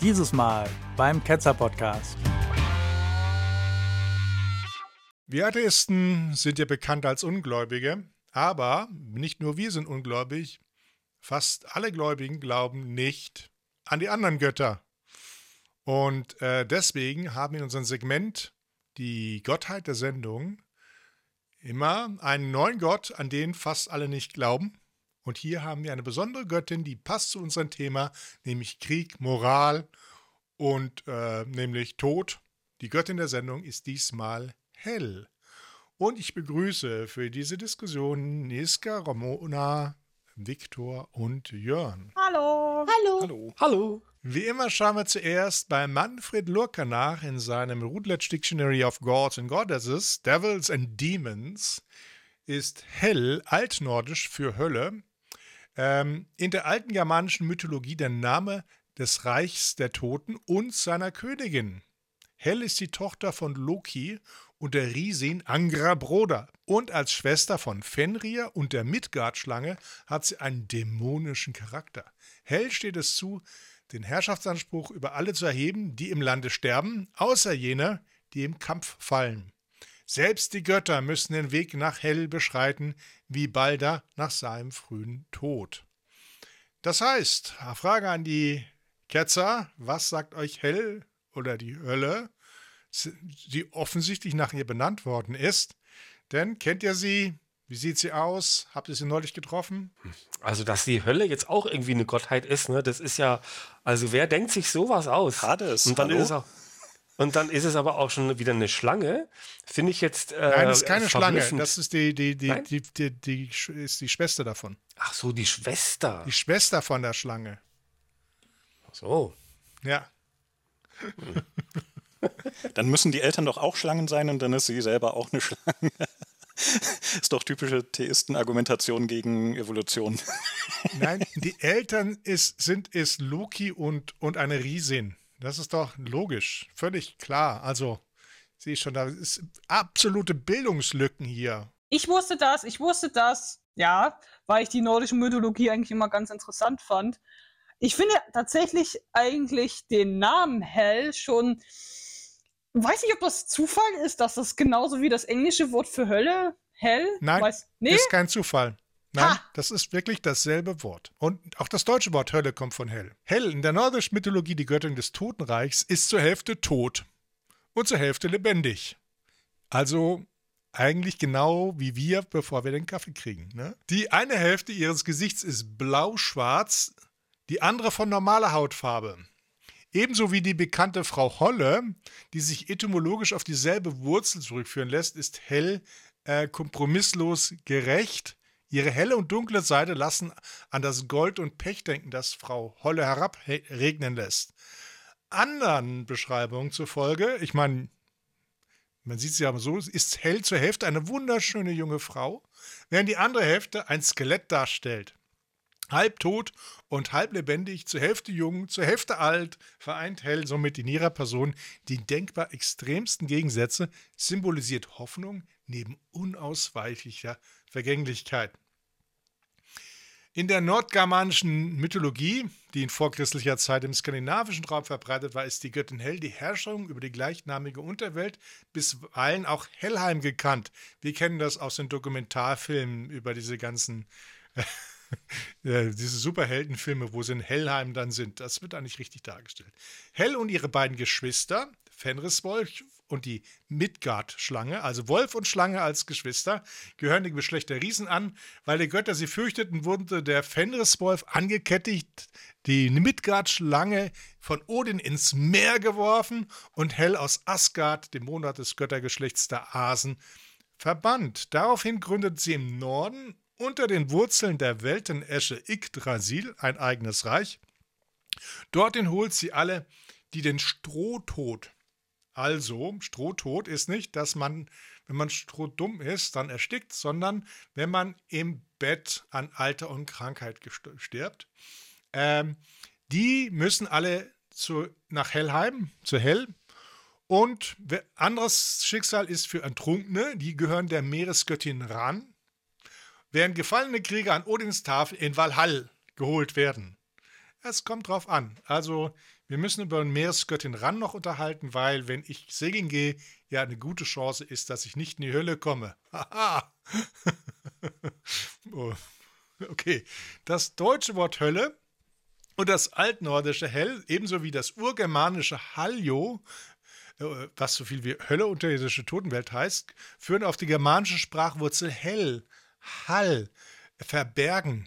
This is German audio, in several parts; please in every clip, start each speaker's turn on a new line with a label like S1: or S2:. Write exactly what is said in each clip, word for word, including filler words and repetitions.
S1: Dieses Mal beim Ketzer-Podcast.
S2: Wir Atheisten sind ja bekannt als Ungläubige, aber nicht nur wir sind ungläubig, fast alle Gläubigen glauben nicht an die anderen Götter. Und äh, deswegen haben wir in unserem Segment die Gottheit der Sendung immer einen neuen Gott, an den fast alle nicht glauben. Und hier haben wir eine besondere Göttin, die passt zu unserem Thema, nämlich Krieg, Moral und äh, nämlich Tod. Die Göttin der Sendung ist diesmal Hel. Und ich begrüße für diese Diskussion Niska, Ramona, Viktor und Jörn.
S3: Hallo.
S4: Hallo.
S5: Hallo.
S1: Hallo.
S2: Wie immer schauen wir zuerst bei Manfred Lurker nach in seinem Routledge Dictionary of Gods and Goddesses, Devils and Demons, ist Hel altnordisch für Hölle. Ähm, in der alten germanischen Mythologie der Name des Reichs der Toten und seiner Königin. Hel ist die Tochter von Loki und der Riesin Angrabroda. Und als Schwester von Fenrir und der Midgard-Schlange hat sie einen dämonischen Charakter. Hel steht es zu, den Herrschaftsanspruch über alle zu erheben, die im Lande sterben, außer jener, die im Kampf fallen. Selbst die Götter müssen den Weg nach Hel beschreiten, wie Balder nach seinem frühen Tod. Das heißt, Frage an die Ketzer, was sagt euch Hel oder die Hölle, die offensichtlich nach ihr benannt worden ist? Denn kennt ihr sie? Wie sieht sie aus? Habt ihr sie neulich getroffen?
S5: Also, dass die Hölle jetzt auch irgendwie eine Gottheit ist, ne, das ist ja, also wer denkt sich sowas aus?
S4: Hades,
S5: und dann
S4: hallo?
S5: ist es auch, und dann ist es aber auch schon wieder eine Schlange. Finde ich jetzt äh,
S2: Nein, das ist keine Schlange.
S5: verblüffend.
S2: Das ist die, die, die,
S5: Nein?
S2: die, die, die, ist die Schwester davon.
S5: Ach so, die Schwester.
S2: Die Schwester von der Schlange.
S5: Ach so.
S2: Ja.
S4: Dann müssen die Eltern doch auch Schlangen sein und dann ist sie selber auch eine Schlange. Ist doch typische Theisten-Argumentation gegen Evolution.
S2: Nein, die Eltern ist, sind ist Loki und, und eine Riesin. Das ist doch logisch, völlig klar. Also, sehe ich schon, da ist absolute Bildungslücken hier.
S3: Ich wusste das, ich wusste das, ja, weil ich die nordische Mythologie eigentlich immer ganz interessant fand. Ich finde tatsächlich eigentlich den Namen Hel schon, weiß nicht, ob das Zufall ist, dass das genauso wie das englische Wort für Hölle, Hell,
S2: Nein,
S3: weiß, nee?
S2: ist kein Zufall. Nein,
S3: Ha!
S2: das ist wirklich dasselbe Wort. Und auch das deutsche Wort Hölle kommt von Hel. Hel, in der nordischen Mythologie die Göttin des Totenreichs, ist zur Hälfte tot und zur Hälfte lebendig. Also eigentlich genau wie wir, bevor wir den Kaffee kriegen. Ne? Die eine Hälfte ihres Gesichts ist blau-schwarz, die andere von normaler Hautfarbe. Ebenso wie die bekannte Frau Holle, die sich etymologisch auf dieselbe Wurzel zurückführen lässt, ist Hel äh, kompromisslos gerecht. Ihre helle und dunkle Seite lassen an das Gold und Pech denken, das Frau Holle herabregnen lässt. Anderen Beschreibungen zufolge, ich meine, man sieht sie aber so, ist Hel zur Hälfte eine wunderschöne junge Frau, während die andere Hälfte ein Skelett darstellt. Halb tot und halb lebendig, zur Hälfte jung, zur Hälfte alt, vereint Hel somit in ihrer Person die denkbar extremsten Gegensätze, symbolisiert Hoffnung neben unausweichlicher Vergänglichkeit. In der nordgermanischen Mythologie, die in vorchristlicher Zeit im skandinavischen Raum verbreitet war, ist die Göttin Hel die Herrscherin über die gleichnamige Unterwelt, bisweilen auch Helheim gekannt. Wir kennen das aus den Dokumentarfilmen über diese ganzen Ja, diese Superheldenfilme, wo sie in Helheim dann sind, das wird da nicht richtig dargestellt. Hel und ihre beiden Geschwister, Fenriswolf und die Midgard-Schlange, also Wolf und Schlange als Geschwister, gehören dem Geschlecht der Riesen an. Weil die Götter sie fürchteten, wurde der Fenriswolf angekettigt, die Midgard-Schlange von Odin ins Meer geworfen und Hel aus Asgard, dem Monat des Göttergeschlechts der Asen, verbannt. Daraufhin gründet sie im Norden unter den Wurzeln der Weltenesche Yggdrasil ein eigenes Reich. Dorthin holt sie alle, die den Strohtod, also Strohtod ist nicht, dass man, wenn man strohdumm ist, dann erstickt, sondern wenn man im Bett an Alter und Krankheit stirbt. Ähm, die müssen alle zu, nach Helheim, zu Hel. Und anderes Schicksal ist für Ertrunkene, die gehören der Meeresgöttin Ran, während gefallene Krieger an Odins Tafel in Valhall geholt werden. Es kommt drauf an. Also, wir müssen über eine Meeresgöttin Ran noch unterhalten, weil, wenn ich segeln gehe, ja eine gute Chance ist, dass ich nicht in die Hölle komme. Haha. Oh, okay. Das deutsche Wort Hölle und das altnordische Hell, ebenso wie das urgermanische Halljo, äh, was so viel wie Hölle, unterirdische Totenwelt heißt, führen auf die germanische Sprachwurzel Hell, Hall, verbergen.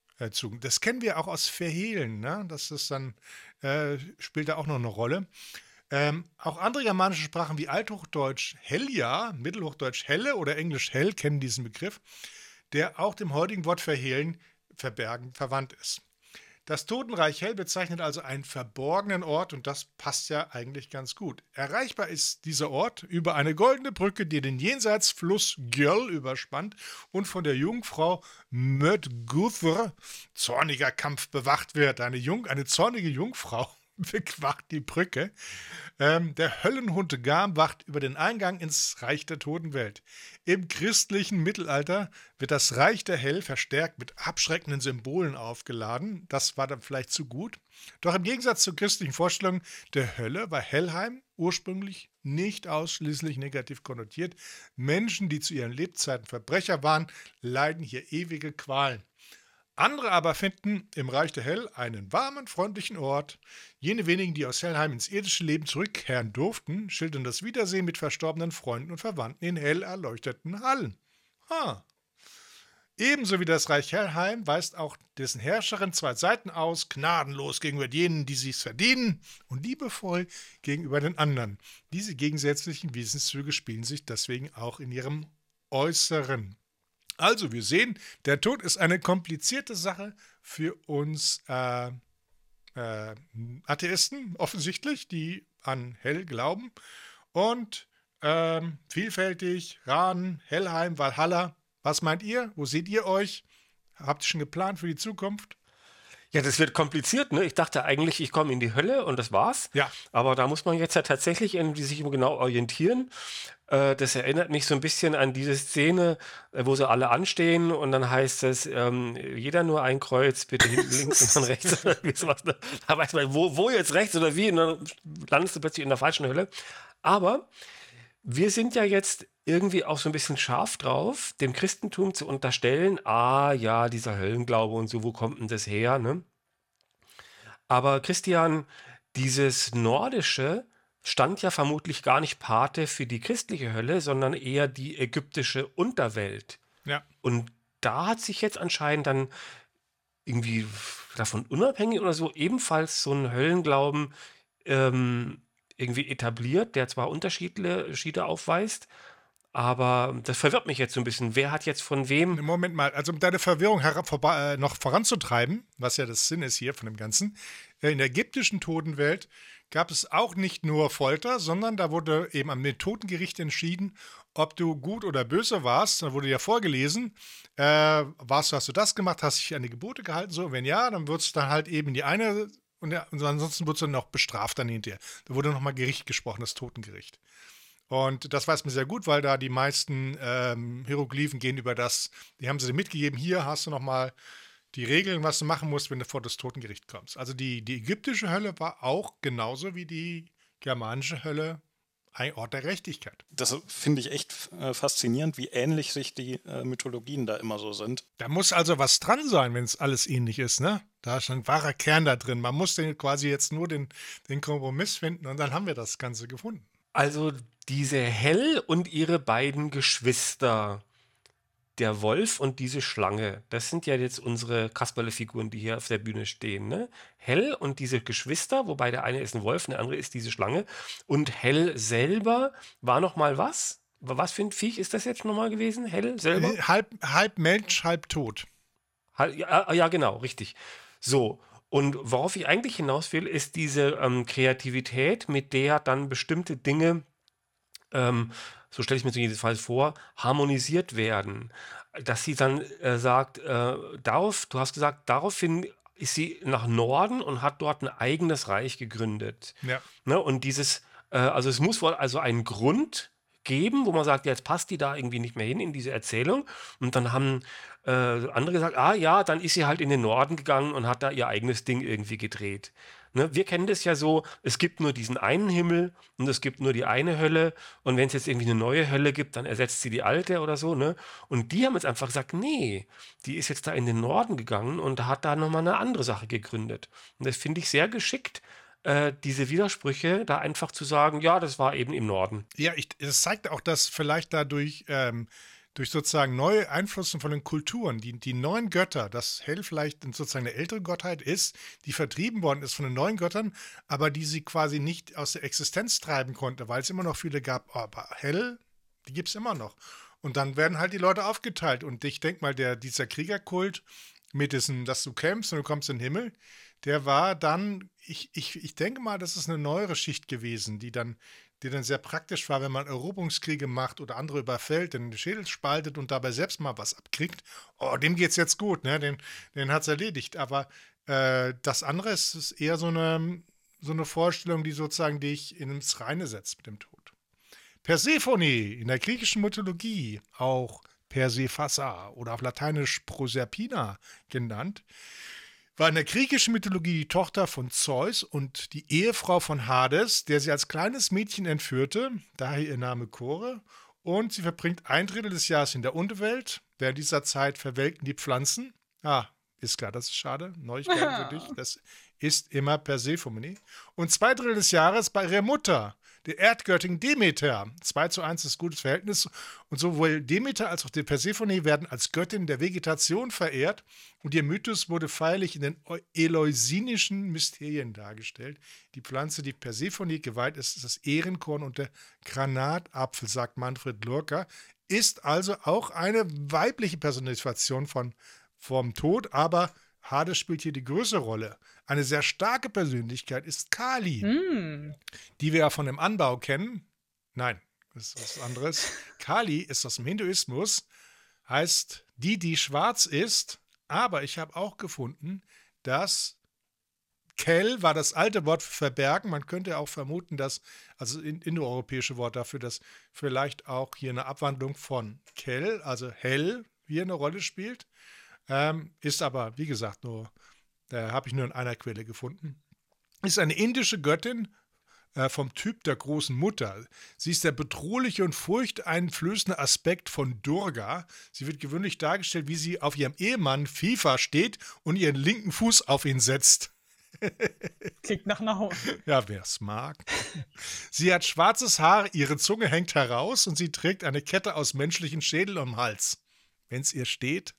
S2: Zu. Das kennen wir auch aus Verhehlen, ne? Das ist dann, äh, spielt da auch noch eine Rolle. Ähm, auch andere germanische Sprachen wie Althochdeutsch Helja, Mittelhochdeutsch Helle oder Englisch Hell kennen diesen Begriff, der auch dem heutigen Wort Verhehlen, verbergen, verwandt ist. Das Totenreich Hell bezeichnet also einen verborgenen Ort und das passt ja eigentlich ganz gut. Erreichbar ist dieser Ort über eine goldene Brücke, die den Jenseitsfluss Gjöll überspannt und von der Jungfrau Mödguthr, zorniger Kampf, bewacht wird. Eine, Jung, eine zornige Jungfrau bewacht die Brücke. Ähm, der Höllenhund Gam wacht über den Eingang ins Reich der Totenwelt. Im christlichen Mittelalter wird das Reich der Hell verstärkt mit abschreckenden Symbolen aufgeladen. Das war dann vielleicht zu gut. Doch im Gegensatz zur christlichen Vorstellung der Hölle war Hellheim ursprünglich nicht ausschließlich negativ konnotiert. Menschen, die zu ihren Lebzeiten Verbrecher waren, leiden hier ewige Qualen. Andere aber finden im Reich der Hell einen warmen, freundlichen Ort. Jene wenigen, die aus Hellheim ins irdische Leben zurückkehren durften, schildern das Wiedersehen mit verstorbenen Freunden und Verwandten in hell erleuchteten Hallen. Ha. Ebenso wie das Reich Hellheim weist auch dessen Herrscherin zwei Seiten aus, gnadenlos gegenüber jenen, die sich's verdienen, und liebevoll gegenüber den anderen. Diese gegensätzlichen Wesenszüge spielen sich deswegen auch in ihrem Äußeren. Also, wir sehen, der Tod ist eine komplizierte Sache für uns äh, äh, Atheisten, offensichtlich, die an Hell glauben. Und ähm, vielfältig, Ran, Hellheim, Valhalla. Was meint ihr? Wo seht ihr euch? Habt ihr schon geplant für die Zukunft?
S5: Ja, das wird kompliziert, ne? Ich dachte eigentlich, ich komme in die Hölle und das war's.
S2: Ja.
S5: Aber da muss man jetzt ja tatsächlich irgendwie sich immer genau orientieren. Äh, das erinnert mich so ein bisschen an diese Szene, äh, wo sie alle anstehen und dann heißt es, ähm, jeder nur ein Kreuz, bitte hinten links und dann rechts oder wie sowas. Ne? Da weiß man, wo, wo jetzt rechts oder wie, und dann landest du plötzlich in der falschen Hölle. Aber wir sind ja jetzt irgendwie auch so ein bisschen scharf drauf, dem Christentum zu unterstellen, ah ja, dieser Höllenglaube und so, wo kommt denn das her, ne? Aber Christian, dieses Nordische stand ja vermutlich gar nicht Pate für die christliche Hölle, sondern eher die ägyptische Unterwelt.
S2: Ja.
S5: Und da hat sich jetzt anscheinend dann irgendwie davon unabhängig oder so ebenfalls so ein Höllenglauben ähm, irgendwie etabliert, der zwar Unterschiede Unterschiede aufweist, aber das verwirrt mich jetzt so ein bisschen. Wer hat jetzt von wem?
S2: Moment mal, also um deine Verwirrung herab, vorbei, äh, noch voranzutreiben, was ja das Sinn ist hier von dem Ganzen, äh, in der ägyptischen Totenwelt gab es auch nicht nur Folter, sondern da wurde eben am Totengericht entschieden, ob du gut oder böse warst. Da wurde ja vorgelesen, äh, warst du, hast du das gemacht, hast dich an die Gebote gehalten, so, wenn ja, dann wird es dann halt eben in die eine, und, ja, und ansonsten wird es dann noch bestraft dann hinterher. Da wurde nochmal Gericht gesprochen, das Totengericht. Und das weiß man sehr gut, weil da die meisten ähm, Hieroglyphen gehen über das, die haben sie dir mitgegeben, hier hast du nochmal die Regeln, was du machen musst, wenn du vor das Totengericht kommst. Also die, die ägyptische Hölle war auch genauso wie die germanische Hölle ein Ort der Gerechtigkeit.
S4: Das finde ich echt äh, faszinierend, wie ähnlich sich die äh, Mythologien da immer so sind.
S2: Da muss also was dran sein, wenn es alles ähnlich ist, ne? Da ist ein wahrer Kern da drin. Man muss den quasi jetzt nur den, den Kompromiss finden und dann haben wir das Ganze gefunden.
S5: Also diese Hell und ihre beiden Geschwister, der Wolf und diese Schlange, das sind ja jetzt unsere Kasperle-Figuren, die hier auf der Bühne stehen. Ne? Hell und diese Geschwister, wobei der eine ist ein Wolf, der andere ist diese Schlange. Und Hell selber war noch mal was? Was für ein Viech ist das jetzt nochmal gewesen? Hell selber?
S2: Äh, halb, halb Mensch, halb tot.
S5: Ja, ja, genau, richtig. So, und worauf ich eigentlich hinaus will, ist diese ähm, Kreativität, mit der dann bestimmte Dinge, ähm, so stelle ich mir jedenfalls vor, harmonisiert werden. Dass sie dann äh, sagt, äh, darauf, du hast gesagt, daraufhin ist sie nach Norden und hat dort ein eigenes Reich gegründet.
S2: Ja.
S5: Ne? Und dieses, äh, also es muss wohl also einen Grund geben, wo man sagt, jetzt passt die da irgendwie nicht mehr hin in diese Erzählung. Und dann haben äh, andere gesagt, ah ja, dann ist sie halt in den Norden gegangen und hat da ihr eigenes Ding irgendwie gedreht. Ne? Wir kennen das ja so, es gibt nur diesen einen Himmel und es gibt nur die eine Hölle. Und wenn es jetzt irgendwie eine neue Hölle gibt, dann ersetzt sie die alte oder so. Ne? Und die haben jetzt einfach gesagt, nee, die ist jetzt da in den Norden gegangen und hat da nochmal eine andere Sache gegründet. Und das finde ich sehr geschickt, äh, diese Widersprüche da einfach zu sagen, ja, das war eben im Norden.
S2: Ja, ich, es zeigt auch, dass vielleicht dadurch ähm, durch sozusagen neue Einflüsse von den Kulturen, die, die neuen Götter, dass Hel vielleicht sozusagen eine ältere Gottheit ist, die vertrieben worden ist von den neuen Göttern, aber die sie quasi nicht aus der Existenz treiben konnte, weil es immer noch viele gab, oh, aber Hel, die gibt es immer noch. Und dann werden halt die Leute aufgeteilt. Und ich denke mal, der, dieser Kriegerkult mit diesem, dass du kämpfst und du kommst in den Himmel, der war dann, ich, ich, ich denke mal, das ist eine neuere Schicht gewesen, die dann die dann sehr praktisch war, wenn man Eroberungskriege macht oder andere überfällt, den Schädel spaltet und dabei selbst mal was abkriegt. Oh, dem geht's jetzt gut, ne? Den, den hat's erledigt. Aber äh, das andere ist, ist eher so eine, so eine Vorstellung, die sozusagen dich ins Reine setzt mit dem Tod. Persephone in der griechischen Mythologie, auch Persephassa oder auf Lateinisch Proserpina genannt, war in der griechischen Mythologie die Tochter von Zeus und die Ehefrau von Hades, der sie als kleines Mädchen entführte, daher ihr Name Kore, und sie verbringt ein Drittel des Jahres in der Unterwelt. Während dieser Zeit verwelken die Pflanzen. Ah, ist klar, das ist schade. Neuigkeiten für dich. Das ist immer Persephone. Und zwei Drittel des Jahres bei ihrer Mutter, der Erdgöttin Demeter. zwei zu eins ist gutes Verhältnis. Und sowohl Demeter als auch die Persephone werden als Göttin der Vegetation verehrt. Und ihr Mythos wurde feierlich in den eleusinischen Mysterien dargestellt. Die Pflanze, die Persephone geweiht ist, ist das Ehrenkorn und der Granatapfel, sagt Manfred Lorca. Ist also auch eine weibliche Personifization von, vom Tod, aber Hades spielt hier die größere Rolle. Eine sehr starke Persönlichkeit ist Kali,
S3: Mm.
S2: die wir ja von dem Anbau kennen. Nein, das ist was anderes. Kali ist aus dem Hinduismus, heißt die, die schwarz ist. Aber ich habe auch gefunden, dass Kel war das alte Wort für verbergen. Man könnte auch vermuten, dass, also ein indoeuropäische Wort dafür, dass vielleicht auch hier eine Abwandlung von Kel, also hell, hier eine Rolle spielt. Ähm, ist aber, wie gesagt, nur, äh, habe ich nur in einer Quelle gefunden. Ist eine indische Göttin äh, vom Typ der großen Mutter. Sie ist der bedrohliche und furchteinflößende Aspekt von Durga. Sie wird gewöhnlich dargestellt, wie sie auf ihrem Ehemann FIFA steht und ihren linken Fuß auf ihn setzt.
S3: Klingt nach einer Haut.
S2: Ja, wer es mag. Sie hat schwarzes Haar, ihre Zunge hängt heraus und sie trägt eine Kette aus menschlichen Schädel am Hals. Wenn es ihr steht.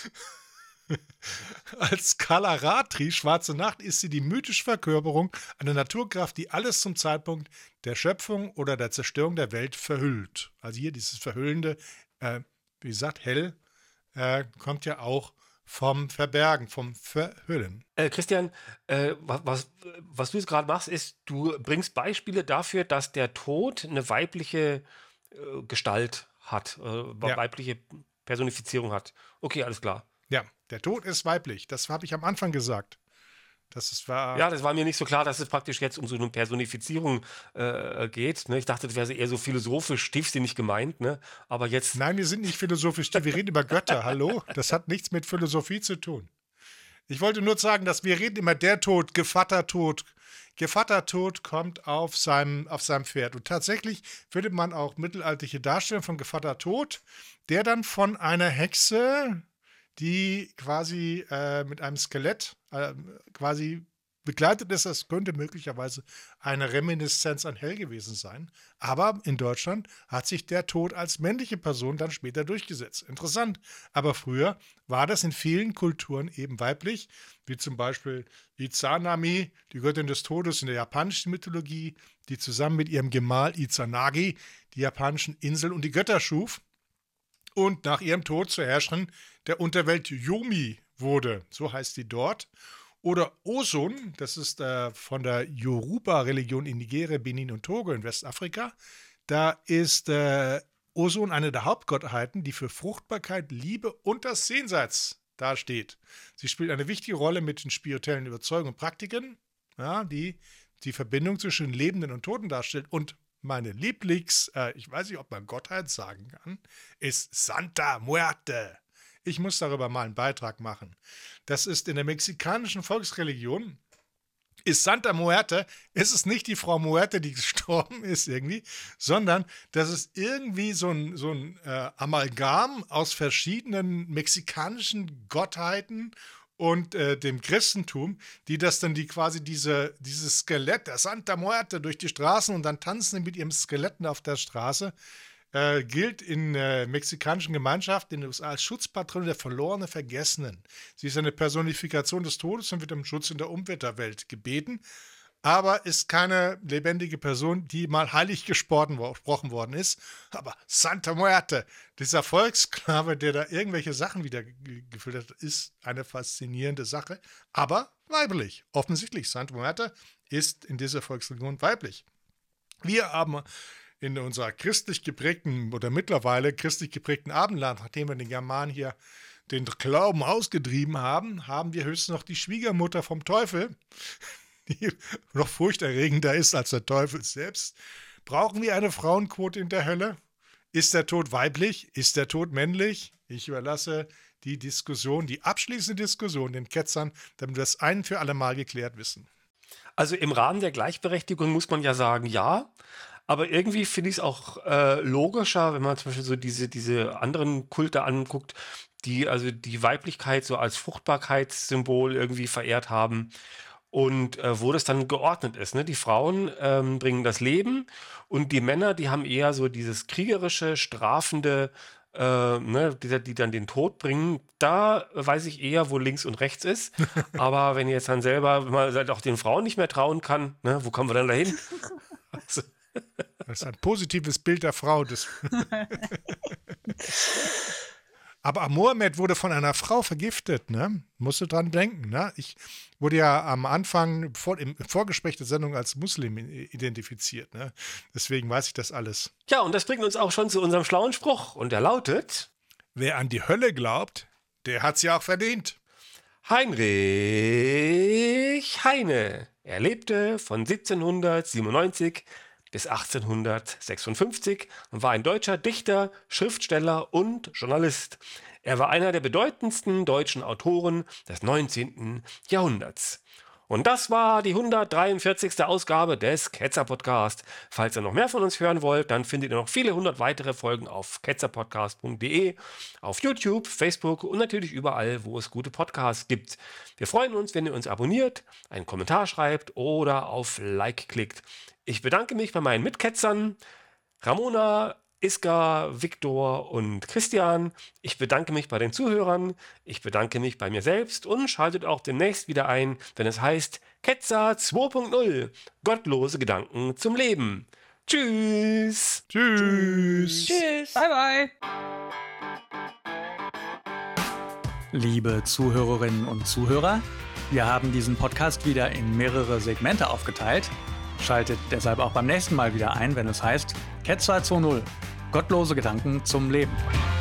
S2: Als Kalaratri, schwarze Nacht, ist sie die mythische Verkörperung einer Naturkraft, die alles zum Zeitpunkt der Schöpfung oder der Zerstörung der Welt verhüllt. Also hier dieses Verhüllende, äh, wie gesagt, hell, äh, kommt ja auch vom Verbergen, vom Verhüllen.
S5: Äh, Christian, äh, was, was, was du jetzt gerade machst, ist, du bringst Beispiele dafür, dass der Tod eine weibliche äh, Gestalt hat, äh,
S2: Ja.
S5: weibliche Personifizierung hat. Okay, alles klar.
S2: Ja, der Tod ist weiblich. Das habe ich am Anfang gesagt. Das ist, war.
S5: Ja, das war mir nicht so klar, dass es praktisch jetzt um so eine Personifizierung äh, geht. Ne? Ich dachte, das wäre eher so philosophisch, tiefsinnig gemeint. Ne? Aber jetzt.
S2: Nein, wir sind nicht philosophisch. Wir reden über Götter. Hallo? Das hat nichts mit Philosophie zu tun. Ich wollte nur sagen, dass wir reden immer der Tod, Gevattertod. Gevattertod kommt auf seinem, auf seinem Pferd. Und tatsächlich findet man auch mittelalterliche Darstellungen von Gevattertod, der dann von einer Hexe, die quasi äh, mit einem Skelett äh, quasi begleitet ist. Das könnte möglicherweise eine Reminiszenz an Hell gewesen sein. Aber in Deutschland hat sich der Tod als männliche Person dann später durchgesetzt. Interessant. Aber früher war das in vielen Kulturen eben weiblich, wie zum Beispiel Izanami, die Göttin des Todes in der japanischen Mythologie, die zusammen mit ihrem Gemahl Izanagi die japanischen Inseln und die Götter schuf und nach ihrem Tod zur Herrscherin der Unterwelt Yomi wurde. So heißt sie dort. Oder Osun, das ist äh, von der Yoruba-Religion in Nigeria, Benin und Togo in Westafrika. Da ist äh, Osun eine der Hauptgottheiten, die für Fruchtbarkeit, Liebe und das Jenseits dasteht. Sie spielt eine wichtige Rolle mit den spirituellen Überzeugungen und Praktiken, ja, die die Verbindung zwischen Lebenden und Toten darstellt. Und meine Lieblings, äh, ich weiß nicht, ob man Gottheit sagen kann, ist Santa Muerte. Ich muss darüber mal einen Beitrag machen. Das ist in der mexikanischen Volksreligion, ist Santa Muerte, ist es nicht die Frau Muerte, die gestorben ist irgendwie, sondern das ist irgendwie so ein, so ein äh, Amalgam aus verschiedenen mexikanischen Gottheiten und äh, dem Christentum, die das dann, die quasi diese, dieses Skelett der Santa Muerte durch die Straßen und dann tanzen sie mit ihrem Skeletten auf der Straße, äh, gilt in äh, mexikanischen Gemeinschaften in den U S A als Schutzpatron der verlorenen Vergessenen. Sie ist eine Personifikation des Todes und wird um Schutz in der Umwelterwelt gebeten, aber ist keine lebendige Person, die mal heilig gesprochen worden ist. Aber Santa Muerte, dieser Volkssklave, der da irgendwelche Sachen wieder gefüllt hat, ist eine faszinierende Sache, aber weiblich. Offensichtlich, Santa Muerte ist in dieser Volksreligion weiblich. Wir haben in unserer christlich geprägten oder mittlerweile christlich geprägten Abendland, nachdem wir den Germanen hier den Glauben ausgetrieben haben, haben wir höchstens noch die Schwiegermutter vom Teufel, die noch furchterregender ist als der Teufel selbst. Brauchen wir eine Frauenquote in der Hölle? Ist der Tod weiblich? Ist der Tod männlich? Ich überlasse die Diskussion, die abschließende Diskussion den Ketzern, damit wir das ein für alle Mal geklärt wissen.
S5: Also im Rahmen der Gleichberechtigung muss man ja sagen, ja. Aber irgendwie finde ich es auch äh, logischer, wenn man zum Beispiel so diese, diese anderen Kulte anguckt, die also die Weiblichkeit so als Fruchtbarkeitssymbol irgendwie verehrt haben. Und äh, wo das dann geordnet ist. Ne? Die Frauen ähm, bringen das Leben und die Männer, die haben eher so dieses kriegerische, strafende, äh, ne? die, die dann den Tod bringen. Da weiß ich eher, wo links und rechts ist. Aber wenn ihr jetzt dann selber, wenn man halt auch den Frauen nicht mehr trauen kann, ne? Wo kommen wir dann dahin? Also,
S2: das ist ein positives Bild der Frau. Das Aber Mohammed wurde von einer Frau vergiftet, ne? Musst du dran denken, ne? Ich wurde ja am Anfang vor, im Vorgespräch der Sendung als Muslim identifiziert, ne? Deswegen weiß ich das alles.
S5: Ja, und das bringt uns auch schon zu unserem schlauen Spruch. Und der lautet:
S2: Wer an die Hölle glaubt, der hat sie auch verdient.
S5: Heinrich Heine. Er lebte von siebzehnhundertsiebenundneunzig bis achtzehnhundertsechsundfünfzig und war ein deutscher Dichter, Schriftsteller und Journalist. Er war einer der bedeutendsten deutschen Autoren des neunzehnten Jahrhunderts. Und das war die hundertdreiundvierzigste Ausgabe des Ketzer-Podcast. Falls ihr noch mehr von uns hören wollt, dann findet ihr noch viele hundert weitere Folgen auf ketzerpodcast punkt de, auf YouTube, Facebook und natürlich überall, wo es gute Podcasts gibt. Wir freuen uns, wenn ihr uns abonniert, einen Kommentar schreibt oder auf Like klickt. Ich bedanke mich bei meinen Mitketzern, Ramona, Iska, Viktor und Christian. Ich bedanke mich bei den Zuhörern. Ich bedanke mich bei mir selbst und schaltet auch demnächst wieder ein, wenn es heißt Ketzer zwei punkt null. Gottlose Gedanken zum Leben. Tschüss.
S2: Tschüss.
S3: Tschüss. Bye, bye.
S1: Liebe Zuhörerinnen und Zuhörer, wir haben diesen Podcast wieder in mehrere Segmente aufgeteilt. Schaltet deshalb auch beim nächsten Mal wieder ein, wenn es heißt Ketzer zwei punkt null. Gottlose Gedanken zum Leben.